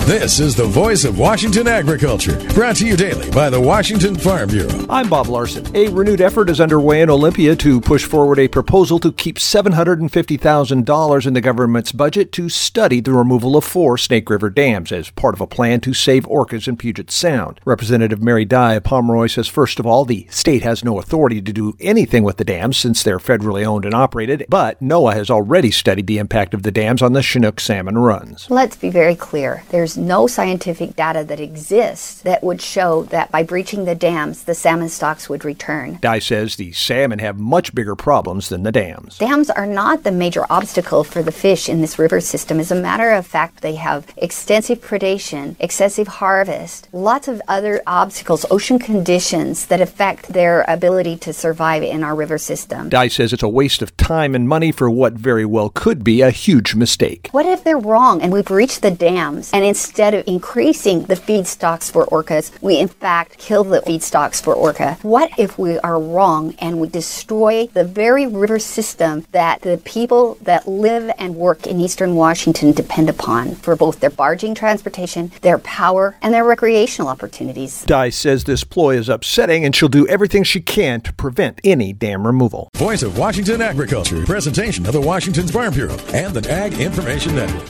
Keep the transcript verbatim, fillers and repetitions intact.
This is the voice of Washington agriculture, brought to you daily by the Washington Farm Bureau. I'm Bob Larson. A renewed effort is underway in Olympia to push forward a proposal to keep seven hundred fifty thousand dollars in the government's budget to study the removal of four Snake River dams as part of a plan to save orcas in Puget Sound. Representative Mary Dye of Pomeroy says, first of all, the state has no authority to do anything with the dams since they're federally owned and operated, but NOAA has already studied the impact of the dams on the Chinook salmon runs. Let's be very clear. There's no scientific data that exists that would show that by breaching the dams, the salmon stocks would return. Dye says the salmon have much bigger problems than the dams. Dams are not the major obstacle for the fish in this river system. As a matter of fact, they have extensive predation, excessive harvest, lots of other obstacles, ocean conditions that affect their ability to survive in our river system. Dye says it's a waste of time and money for what very well could be a huge mistake. What if they're wrong and we breach the dams, and instead of increasing the feed stocks for orcas, we in fact kill the feed stocks for orca? What if we are wrong and we destroy the very river system that the people that live and work in eastern Washington depend upon for both their barging transportation, their power, and their recreational opportunities? Dye says this ploy is upsetting and she'll do everything she can to prevent any dam removal. Voice of Washington agriculture, presentation of the Washington Farm Bureau and the Ag Information Network.